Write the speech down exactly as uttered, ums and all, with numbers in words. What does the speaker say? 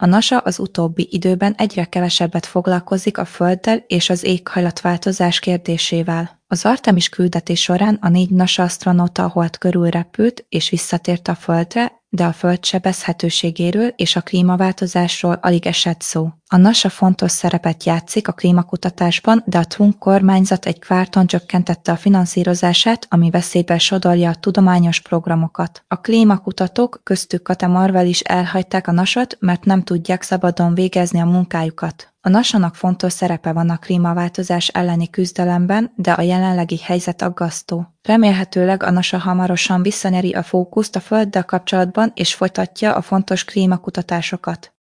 A NASA az utóbbi időben egyre kevesebbet foglalkozik a Földdel és az éghajlatváltozás kérdésével. Az Artemis küldetés során a négy NASA asztronauta a Hold körül repült és visszatért a Földre, de a Föld sebezhetőségéről és a klímaváltozásról alig esett szó. A NASA fontos szerepet játszik a klímakutatásban, de a Trump kormányzat egy kvárton csökkentette a finanszírozását, ami veszélybe sodorja a tudományos programokat. A klímakutatók, köztük Kate Marvel is elhagyták a nását, mert nem tudják szabadon végezni a munkájukat. A násának fontos szerepe van a klímaváltozás elleni küzdelemben, de a jelenlegi helyzet aggasztó. Remélhetőleg a NASA hamarosan visszanyeri a fókuszt a Földdel kapcsolatban és folytatja a fontos klímakutatásokat.